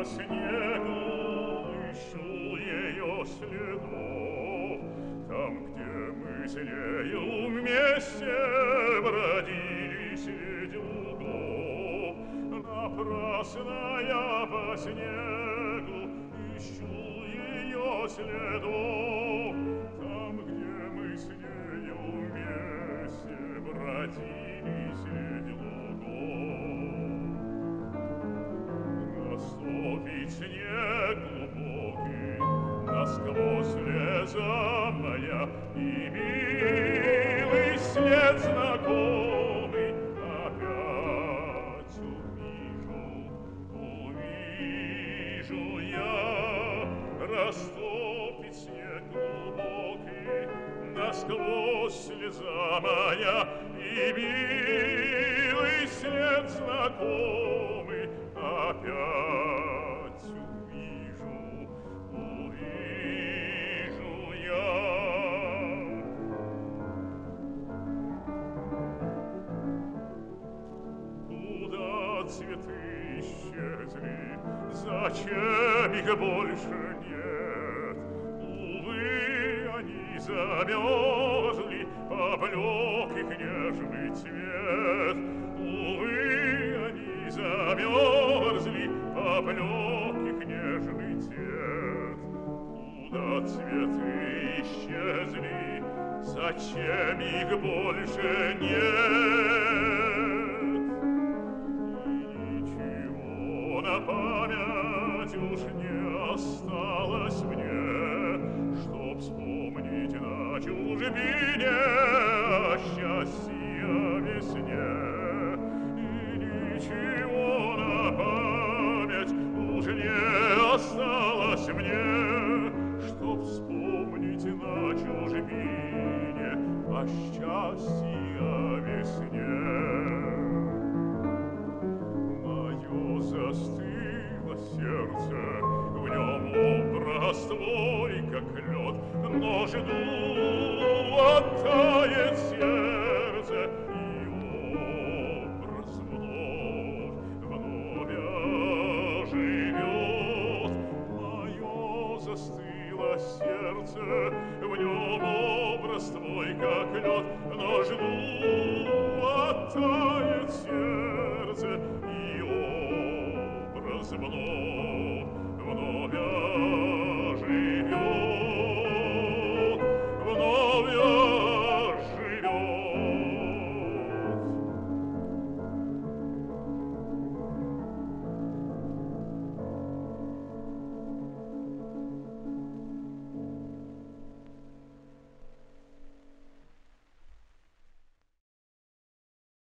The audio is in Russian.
снегу ищу ее следов, там, где мы с нею вместе бродили среди лугов. Напрасно я по снегу ищу ее следов, там, где мы с нею вместе бродили среди лугов. Наступит снег глубокий, насквозь леза моя, и милый след знакомый опять увижу я. Растопит снег глубокий, насквозь слеза моя, и милый след знакомый опять увижу я. Куда цветы исчезли, зачем их больше нет? Увы, они замерзли, поблек их нежный цвет. Увы, они замерзли, поблек их нежный цвет. Куда цветы исчезли, зачем их больше нет? И ничего на память уж не осталось мне, чтоб вспомнить на чужбине о счастье весне. И ничего на память уж не осталось мне, чтоб вспомнить на чужбине о счастье весне. Мое застыло сердце, в нем образ твой, как лед, но жду, оттает сердце, и образ вновь оживет. Мое застыло сердце, в нем образ твой, как лед, но жду, оттает сердце, и образ вновь